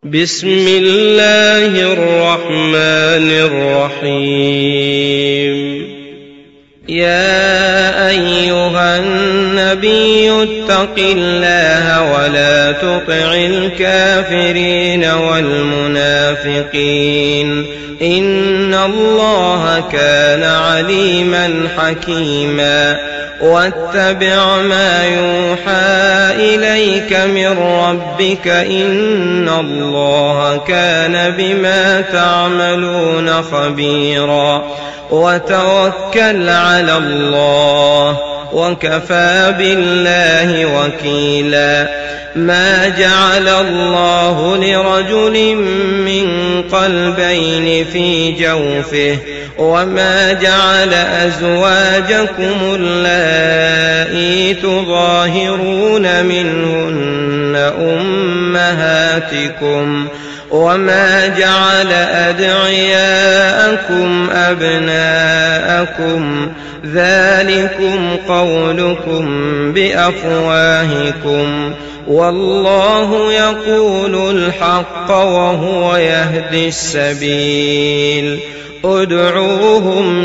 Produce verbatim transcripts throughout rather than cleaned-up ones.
بسم الله الرحمن الرحيم. يا أيها النبي اتق الله ولا تطع الكافرين والمنافقين إن الله كان عليما حكيما. واتبع ما يوحى إليك من ربك إن الله كان بما تعملون خبيرا. وتوكل على الله وكفى بالله وكيلا. ما جعل الله لرجل من قلبين في جوفه وما جعل أزواجكم اللائي تظاهرون منهن أمهاتكم وما جعل أدعياءكم أبناءكم ذلكم قولكم بأفواهكم والله يقول الحق وهو يهدي السبيل. ادعوهم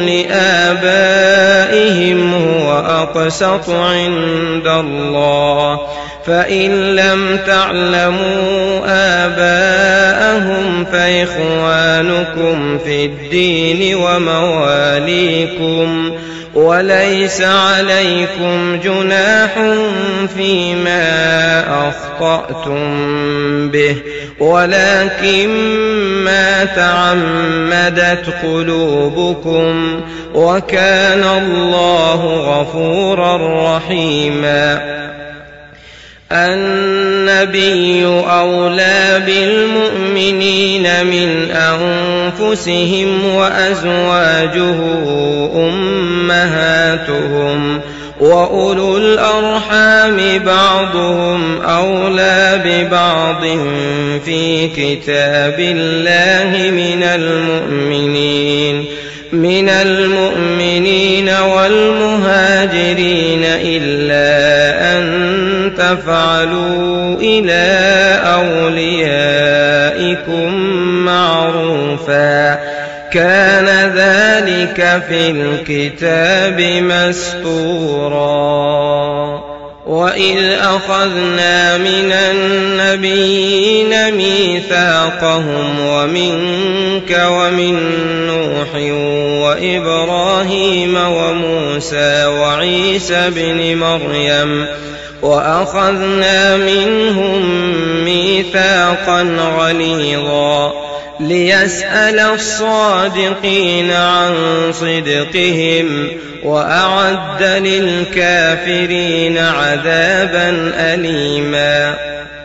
لآبائهم هو أقسط عند الله فإن لم تعلموا آباءهم فإخوانكم في الدين ومواليكم وليس عليكم جناح فيما أخطأتم به ولكن ما تعمدت قلوبكم وكان الله غفورا رحيما. النبي أولى بالمؤمنين من أنفسهم وأزواجه أمهاتهم وأولو الأرحام بعضهم أولى ببعض في كتاب الله من المؤمنين من المؤمنين والمهاجرين إلا أن تفعلوا إلى أوليائكم معروفا كان ذلك في الكتاب مسطورا. وإذ أخذنا من النبيين ميثاقهم ومنك ومن نوح وإبراهيم وموسى وعيسى بن مريم وأخذنا منهم ميثاقا غليظا ليسأل الصادقين عن صدقهم وأعد للكافرين عذابا أليما.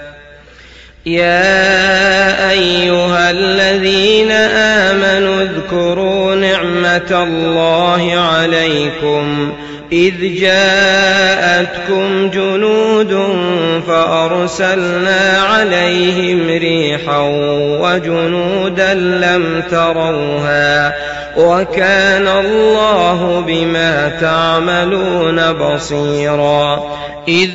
يا أيها الذين آمنوا اذكروا نعمة الله عليكم إذ جاءتكم جنود فأرسلنا عليهم ريحا وجنودا لم تروها وكان الله بما تعملون بصيرا. إذ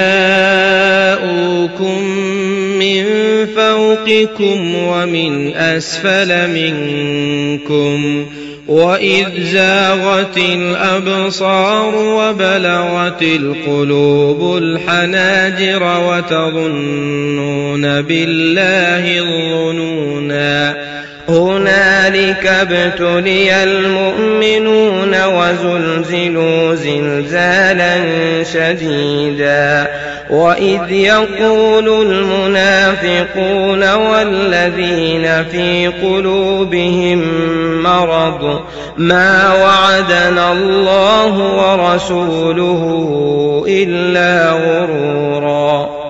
جاءوكم من فوقكم ومن أسفل منكم وإذ زاغت الأبصار وبلغت القلوب الحناجر وتظنون بالله الظنونا هنالك ابتلي المؤمنون وزلزلوا زلزالا شديدا. وإذ يقول المنافقون والذين في قلوبهم مرض ما وعدنا الله ورسوله إلا غرورا.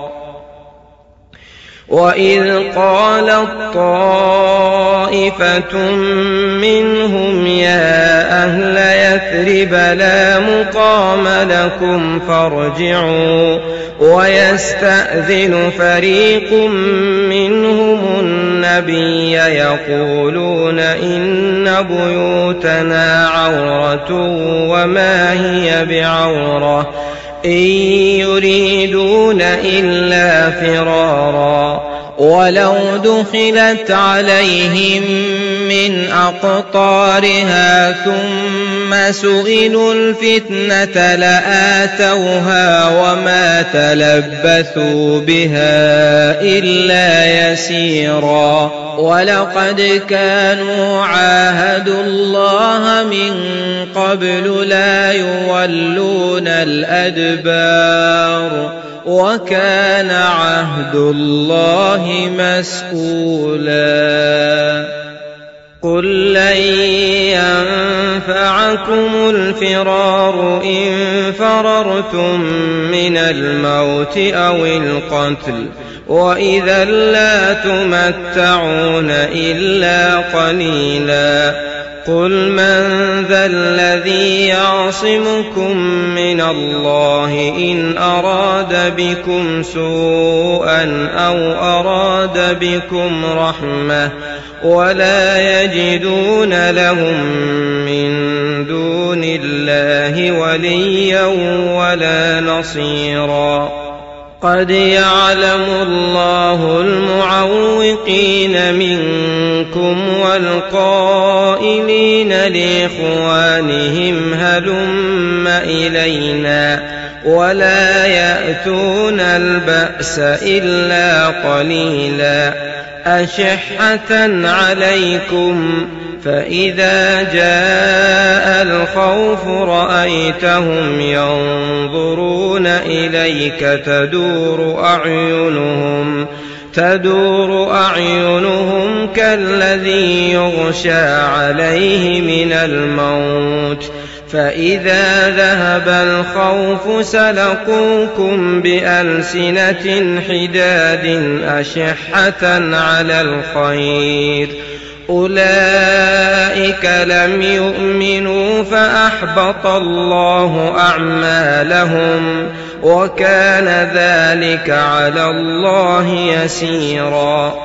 وإذ قالت طائفة منهم يا أهل يثرب لا مقام لكم فارجعوا ويستأذن فريق منهم النبي يقولون إن بيوتنا عورة وما هي بعورة إن يريدون إلا فرارا ولو دخلت عليهم من أقطارها ثم سئلوا الفتنة لآتوها وما تلبثوا بها إلا يسيرا ولقد كانوا عاهدوا الله من قبل لا يولون الأدبار وكان عهد الله مسؤولا قل لن ينفعكم الفرار إن فررتم من الموت أو القتل وإذا لا تمتعون إلا قليلا قل من ذا الذي يعصمكم من الله إن أراد بكم سوءا أو أراد بكم رحمة ولا يجدون لهم من دون الله وليا ولا نصيرا قد يعلم الله المعوقين منكم والقائلين لإخوانهم هلم إلينا ولا يأتون البأس إلا قليلا أشحة عليكم فإذا جاء الخوف رأيتهم ينظرون إليك تدور أعينهم تدور أعينهم كالذي يغشى عليه من الموت فإذا ذهب الخوف سلقوكم بألسنة حداد أشحة على الخير أولئك لم يؤمنوا فأحبط الله أعمالهم وكان ذلك على الله يسيرا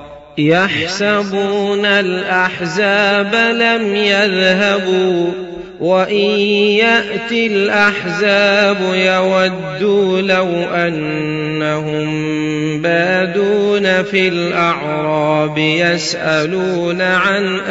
يحسبون الأحزاب لم يذهبوا وإن يأتي الأحزاب يودوا لو أنهم بادون في الأعراب يسألون عن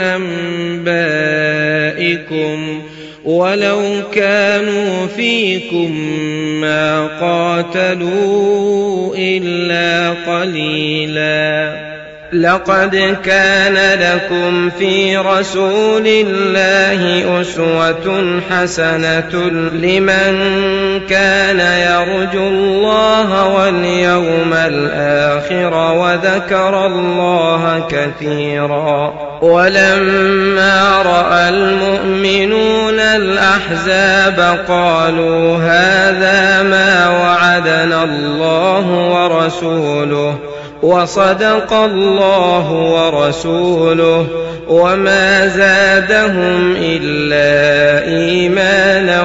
أنبائكم ولو كانوا فيكم ما قاتلوا إلا قليلا لقد كان لكم في رسول الله أسوة حسنة لمن كان يرجو الله واليوم الآخر وذكر الله كثيرا ولما رأى المؤمنون الأحزاب قالوا هذا ما وعدنا الله ورسوله وصدق الله ورسوله وما زادهم إلا إيمانا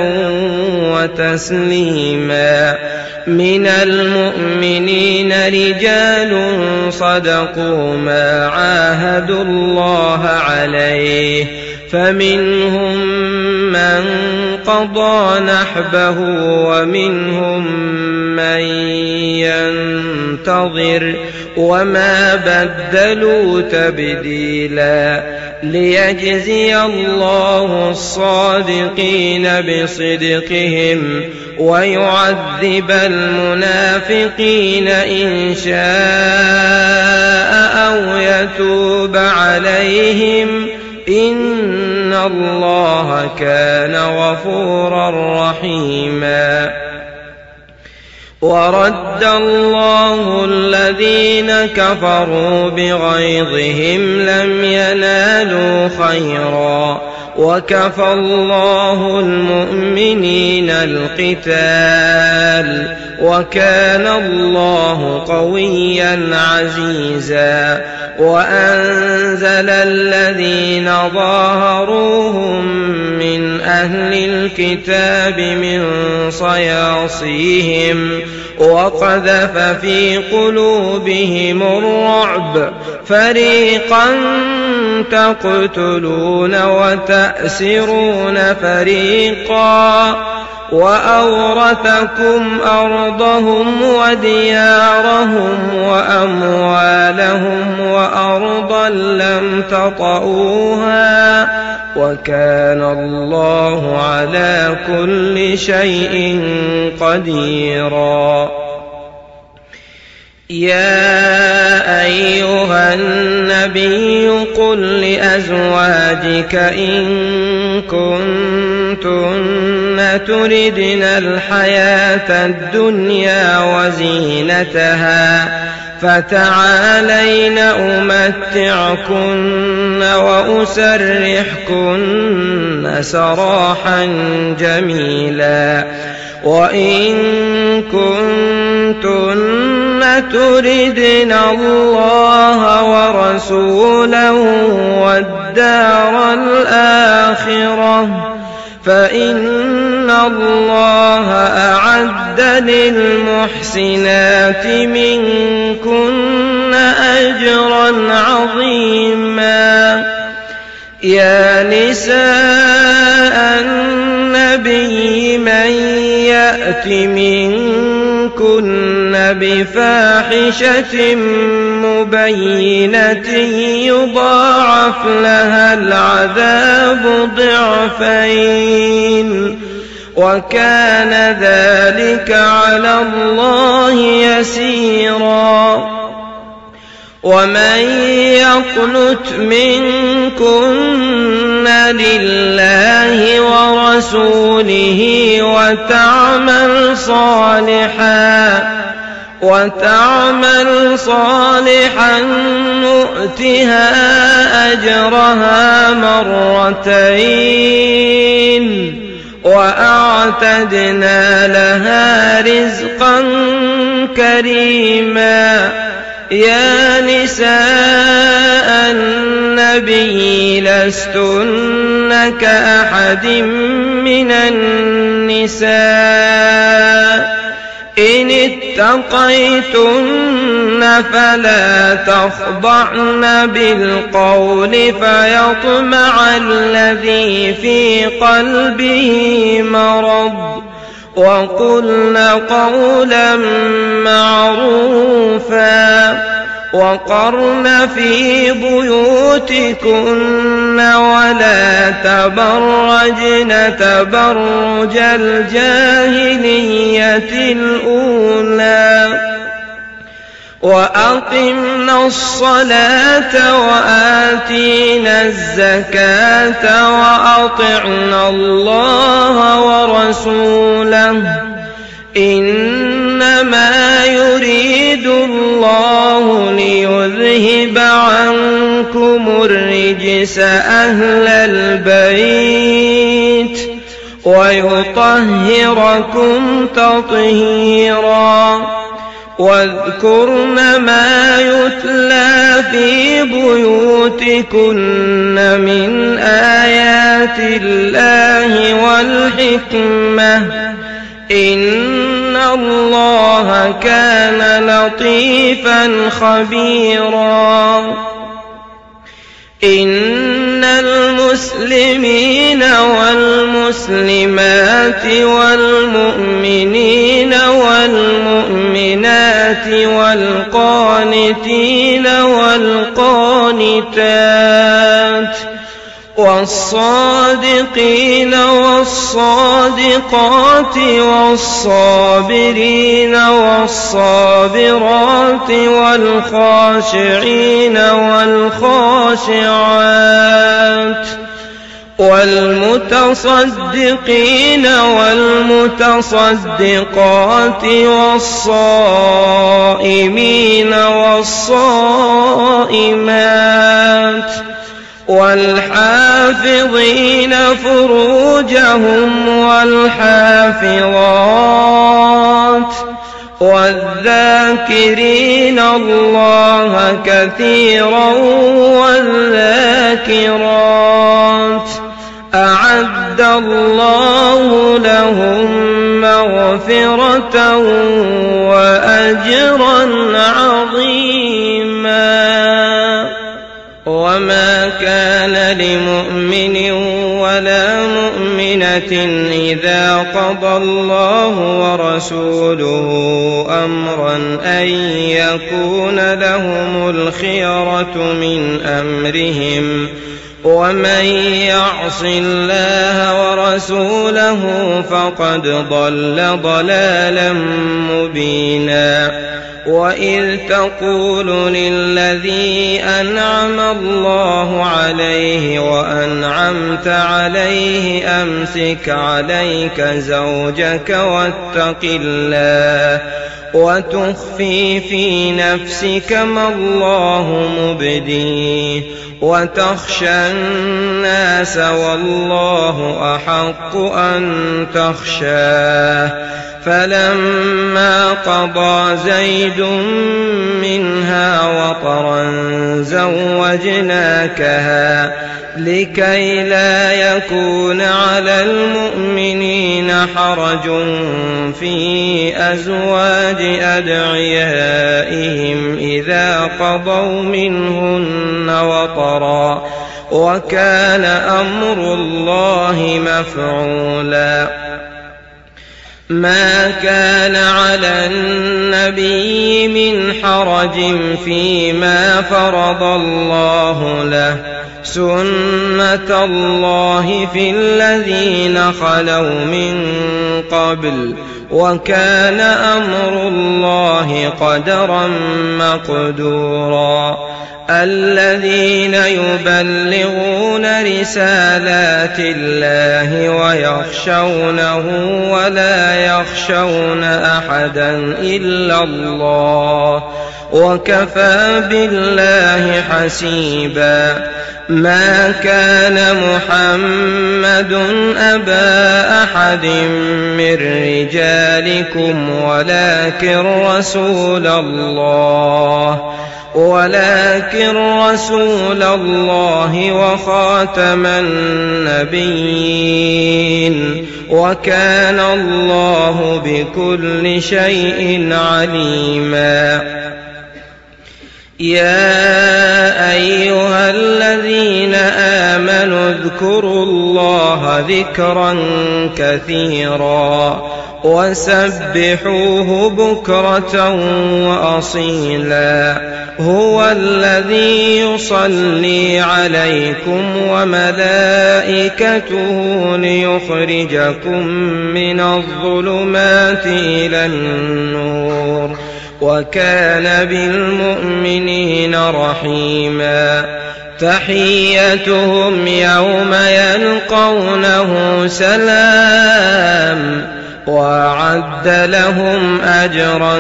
وتسليما من المؤمنين رجال صدقوا ما عاهدوا الله عليه فمنهم من قضى نحبه ومنهم من ينتظر وما بدلوا تبديلا ليجزي الله الصادقين بصدقهم ويعذب المنافقين إن شاء أو يتوب عليهم إن الله كان غفورا رحيما ورد الله الذين كفروا بغيظهم لم ينالوا خيرا وكفى الله المؤمنين القتال وكان الله قويا عزيزا وأنزل الذين ظاهروهم من أهل الكتاب من صياصيهم وقذف في قلوبهم الرعب فريقا تقتلون وتأسرون فريقا وأورثكم أرضهم وديارهم وأموالهم وأرضا لم تطئوها وكان الله على كل شيء قديرا. يا أيها النبي قل لأزواجك إن كنتن تردن الحياة الدنيا وزينتها فتعالين أمتعكن وأسرحكن سراحا جميلا. وإن كنتن تردن الله ورسوله والدار الآخرة فإن الله أعد للمحسنات منكن أجرا عظيما. يا نساء النبي من يأت منكن بفاحشة مبينة يضاعف لها العذاب ضعفين وكان ذلك على الله يسيرا. ومن يقنت منكن لله ورسوله وتعمل صالحا وتعمل صالحا نؤتها أجرها مرتين وأعتدنا لها رزقا كريما. يا نساء النبي لستن كأحد من النساء إن اتقيتن فلا تخضعن بالقول فيطمع الذي في قلبه مرض وقلن قولا معروفا وقرن في بيوتكن ولا تبرجن تبرج الجاهلية الأولى وأقمنا الصلاة وآتينا الزكاة وأطعنا الله ورسوله إنما يريد الله ليذهب عنكم الرجس أهل البيت ويطهركم تطهيرا. واذكرن ما يتلى في بيوتكن من آيات الله والحكمة إن الله كان لطيفا خبيرا. إن المسلمين والمسلمات والمؤمنين والمؤمنات والقانتين والقانتات والصادقين والصادقات والصابرين والصابرات والخاشعين والخاشعات والمتصدقين والمتصدقات والصائمين والصائمات والحافظين فروجهم والحافظات والذاكرين الله كثيرا والذاكرات أعد الله لهم مغفرة وأجرا عظيما. وما كان لمؤمن ولا مؤمنة بينة إذا قضى الله ورسوله أمرا أن يكون لهم الخيرة من أمرهم ومن يعص الله ورسوله فقد ضل ضلالا مبينا وإذ تقول للذي أنعم الله عليه وأنعمت عليه أمسك عليك زوجك واتق الله وتخفي في نفسك ما الله مبديه وتخشى الناس والله أحق أن تخشاه فلما قضى زيد منها وطرا زوجناكها لكي لا يكون على المؤمنين حرج في أزواج أدعيائهم إذا قضوا منهن وطرا وكان أمر الله مفعولا ما كان على النبي من حرج فيما فرض الله له سنة الله في الذين خلوا من قبل وكان أمر الله قدرا مقدورا الذين يبلغون رسالات الله ويخشونه ولا يخشون أحدا إلا الله وكفى بالله حسيبا ما كان محمد أبا أحد من رجالكم ولكن رسول الله ولكن رسول الله وخاتم النبيين وكان الله بكل شيء عليما يا أيها الذين آمنوا اذكروا الله ذكرا كثيرا وسبحوه بكرة وأصيلا هو الذي يصلي عليكم وملائكته ليخرجكم من الظلمات إلى النور وكان بالمؤمنين رحيما تحيتهم يوم يلقونه سلام وأعد لهم أجرا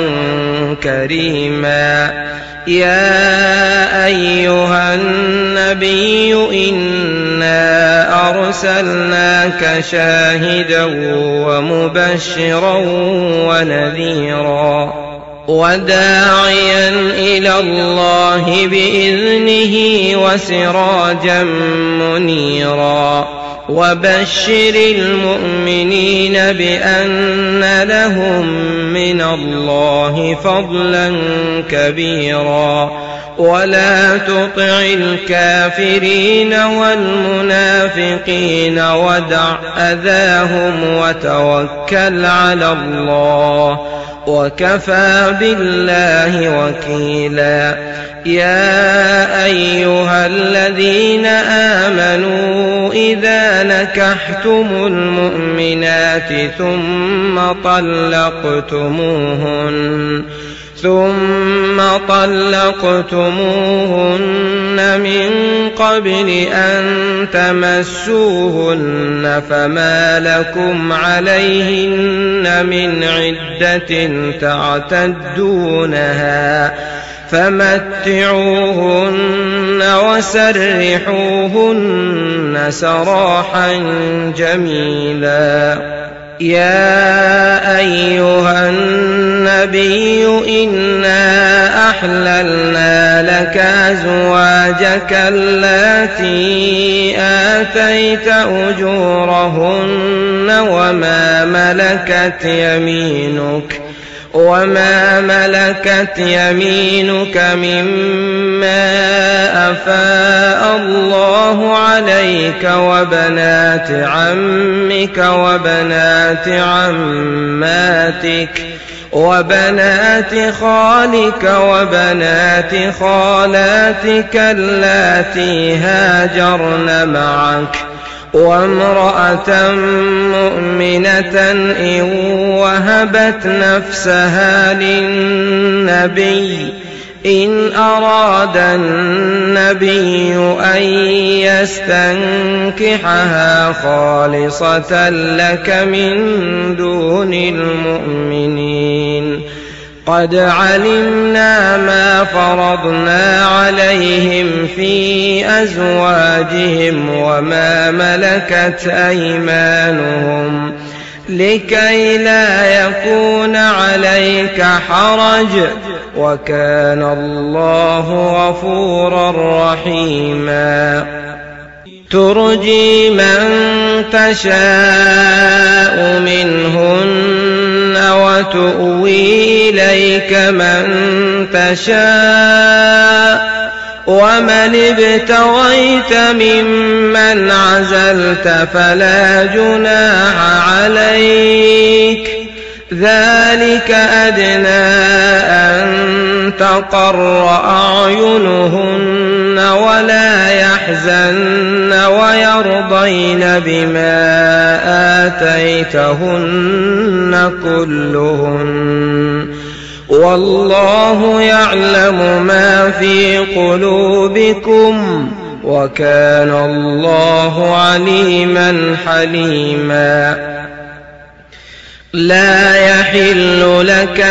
كريما يا أيها النبي إنا أرسلناك شاهدا ومبشرا ونذيرا وداعيا إلى الله بإذنه وسراجا منيرا وبشر المؤمنين بأن لهم من الله فضلا كبيرا ولا تطع الكافرين والمنافقين ودع أذاهم وتوكل على الله وكفى بالله وكيلا يا أيها الذين آمنوا إذا نكحتم المؤمنات ثم طلقتموهن ثم طلقتموهن من قبل أن تمسوهن فما لكم عليهن من عدة تعتدونها فمتعوهن وسرحوهن سراحا جميلا يا أيها النبي إنا أحللنا لك أزواجك اللاتي آتيت أجورهن وما ملكت يمينك وما ملكت يمينك مما أفاء الله عليك وبنات عمك وبنات عماتك وبنات خالك وبنات خالاتك اللاتي هاجرن معك وامرأة مؤمنة إن وهبت نفسها للنبي إن أراد النبي أن يستنكحها خالصة لك من دون المؤمنين قد علمنا ما فرضنا عليهم في أزواجهم وما ملكت أيمانهم لكي لا يكون عليك حرج وكان الله غفورا رحيما ترجي من تشاء منهن وتؤوي إليك من تشاء ومن ابتغيت ممن عزلت فلا جناح عليك ذلك أدنى أن تقر أعينهن ولا يحزن ويرضين بما آتيتهن كلهن والله يعلم ما في قلوبكم وكان الله عليما حليما لا يحل لك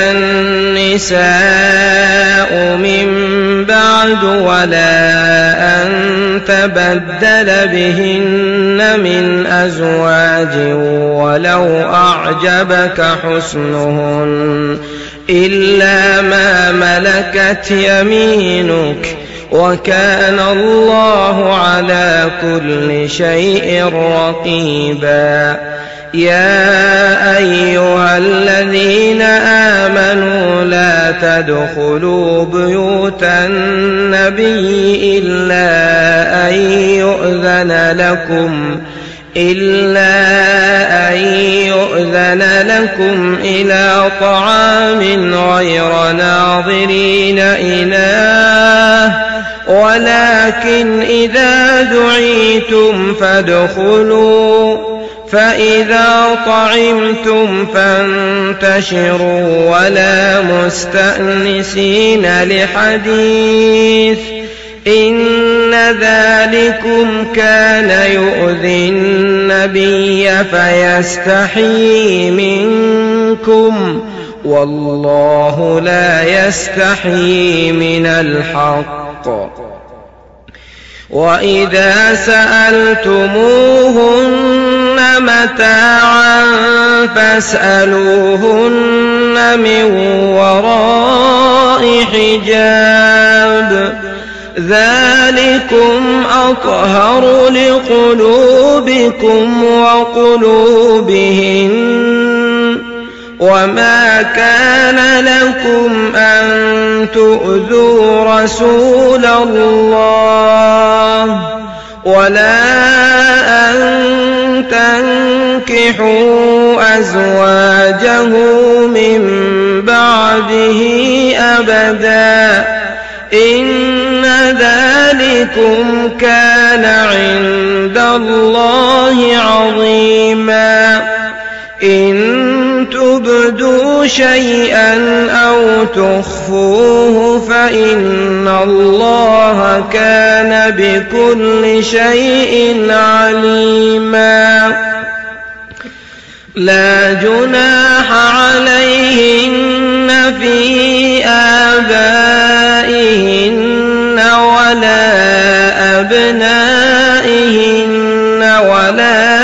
النساء من بعد ولا أن تبدل بهن من أزواج ولو أعجبك حسنهن إلا ما ملكت يمينك وكان الله على كل شيء رقيبا يا أيها الذين آمنوا لا تدخلوا بيوت النبي إلا أن يؤذن لكم إلا أن يؤذن لكم إلى طعام غير ناظرين إناه ولكن إذا دعيتم فادخلوا فإذا طعمتم فانتشروا ولا مستأنسين لحديث إن ذلكم كان يؤذي النبي فيستحيي منكم والله لا يستحيي من الحق وإذا سألتموهن متاعا فاسألوهن من وراء حجاب ذلكم أطهر لقلوبكم وقلوبهن وما كان لكم أن تؤذوا رسول الله ولا أن تنكحوا أزواجه من بعده أبدا إن ذلكم كان عند الله عظيما إن تبدوا شيئا أو تخفوه فإن الله كان بكل شيء عليما لا جناح عليهن في آبائهن ولا أبنائهن ولا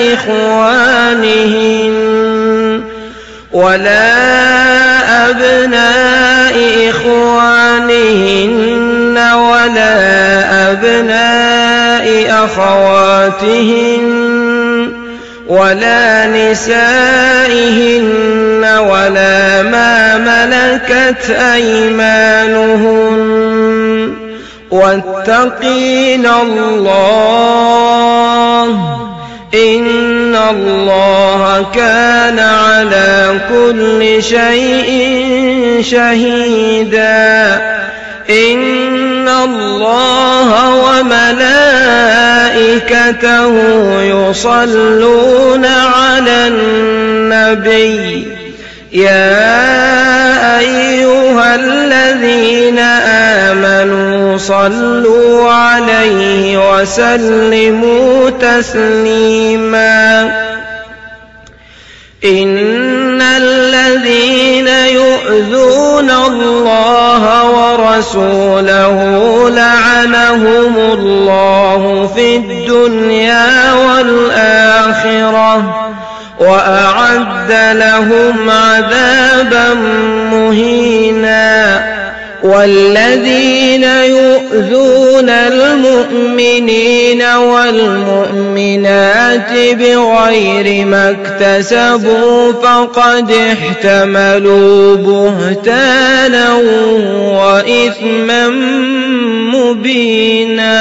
إخوانهن ولا أبناء إخوانهن ولا أبناء أخواتهن ولا نسائهن ولا ما ملكت أيمانهن واتقين الله إن الله كان على كل شيء شهيدا إن الله وملائكته يصلون على النبي يا أيها الذين آمنوا صلوا عليه وسلموا تسليما إن الذين يؤذون الله ورسوله لعنهم الله في الدنيا والآخرة وأعد لهم عذابا مهينا والذين يؤذون المؤمنين والمؤمنات بغير ما اكتسبوا فقد احتملوا بهتانا وإثما مبينا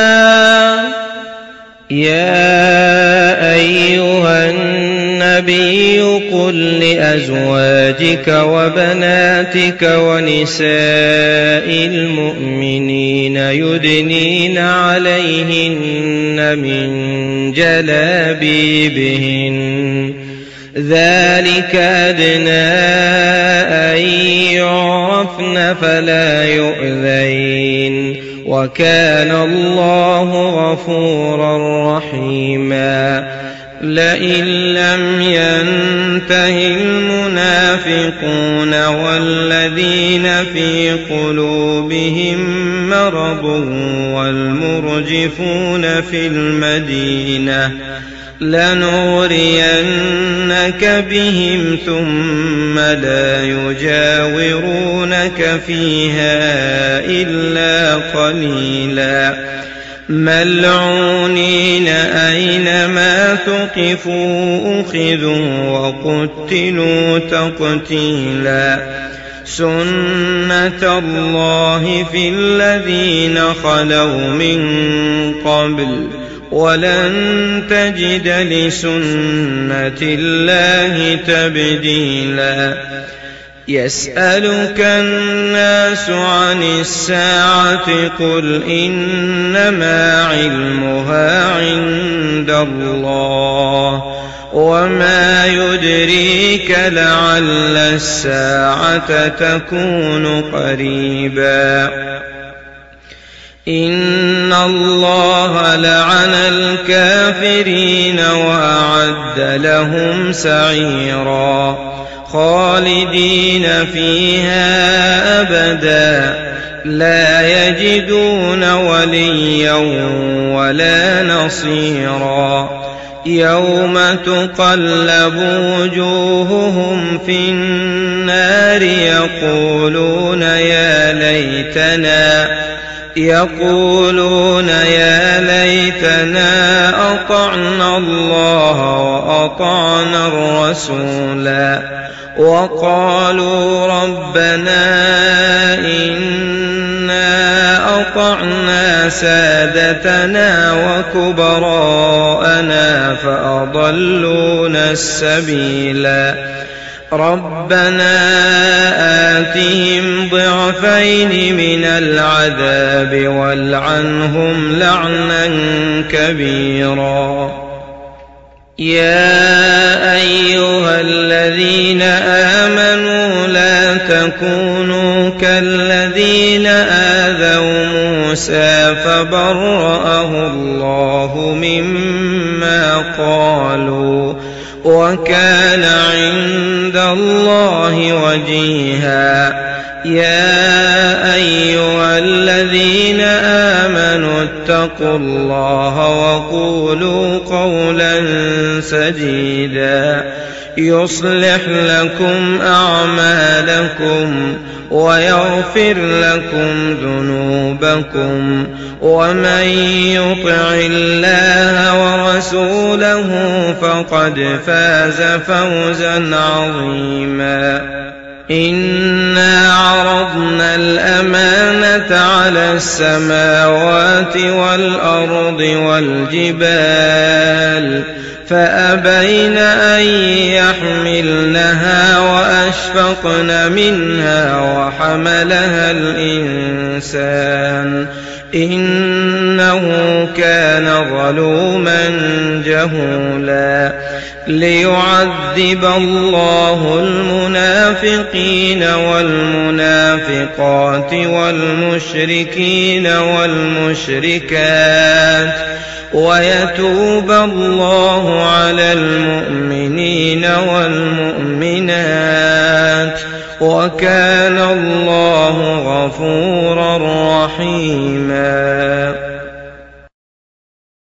يا أيها النبي قل لأزواجك وبناتك ونساء المؤمنين يدنين عليهن من جلابيبهن ذلك أدنى أن يعرفن فلا يؤذين وكان الله غفورا رحيما لئن لم ينته المنافقون والذين في قلوبهم مرض والمرجفون في المدينة لنغرينك بهم ثم لا يجاورونك فيها إلا قليلا ملعونين أينما ثقفوا أخذوا وقتلوا تقتيلا سنة الله في الذين خلوا من قبل ولن تجد لسنة الله تبديلا يسألك الناس عن الساعة قل إنما علمها عند الله وما يدريك لعل الساعة تكون قريبا إن الله لعن الكافرين وأعد لهم سعيرا خالدين فيها أبدا لا يجدون وليا ولا نصيرا يوم تقلب وجوههم في النار يقولون يا ليتنا يقولون يا ليتنا أطعنا الله وأطعنا الرسولا وقالوا ربنا إنا أطعنا سادتنا وكبراءنا فأضلونا السبيلا ربنا آتهم ضعفين من العذاب والعنهم لعنا كبيرا يا أيها الذين آمنوا لا تكونوا كالذين آذوا موسى فبرأه الله مما قالوا وكان عند الله وجيها يا أيها الذين آمنوا اتقوا الله وقولوا قولا سديدا يصلح لكم أعمالكم ويغفر لكم ذنوبكم ومن يطع الله ورسوله فقد فاز فوزا عظيما إنا عرضنا الأمانة على السماوات والأرض والجبال فأبين أن يحملنها وأشفقن منها وحملها الإنسان إنه كان ظلوما جهولا ليعذب الله المنافقين والمنافقات والمشركين والمشركات ويتوب الله على المؤمنين والمؤمنات وكان الله غفورا رحيما.